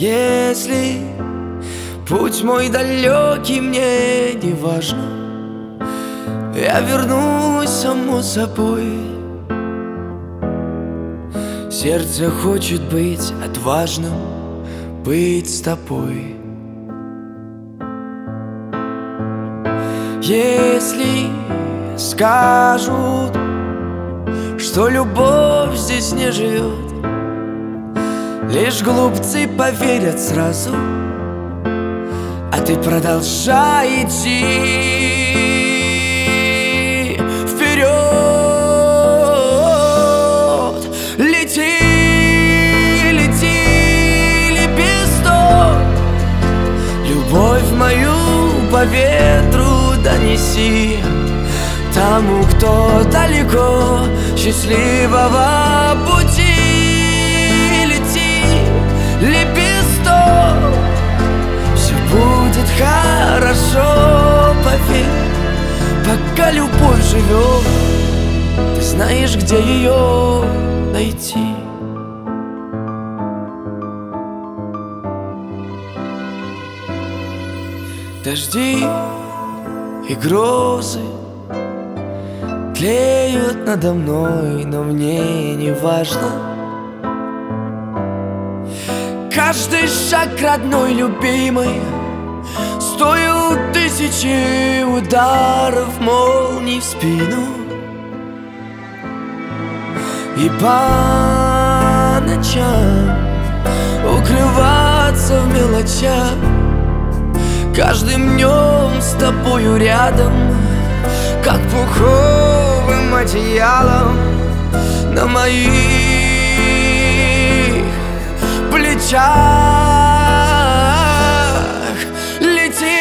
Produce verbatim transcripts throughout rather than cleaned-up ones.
Если путь мой далекий, мне не важно, я вернусь само собой. Сердце хочет быть отважным, быть с тобой. Если скажут, что любовь здесь не живет, лишь глупцы поверят сразу, а ты продолжай идти вперед. Лети, лети, лепесток, любовь мою по ветру донеси тому, кто далеко, счастливого пути. Лепесток, все будет хорошо, поверь, пока любовь живет, ты знаешь, где ее найти. Дожди и грозы тлеют надо мной, но мне не важно. Каждый шаг родной, любимый, стоит тысячи ударов молний в спину. И по ночам укрываться в мелочах, каждым днем с тобою рядом, как пуховым одеялом на моих плечах. Лети,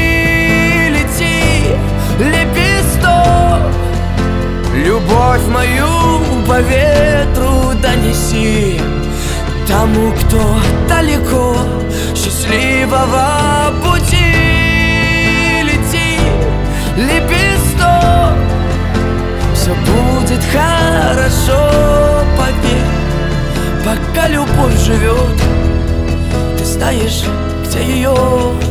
лети, лепесток, любовь мою по ветру донеси тому, кто далеко, счастливого пути. Лети, лепесток, все будет хорошо, поверь, пока любовь живет, ты знаешь, где ее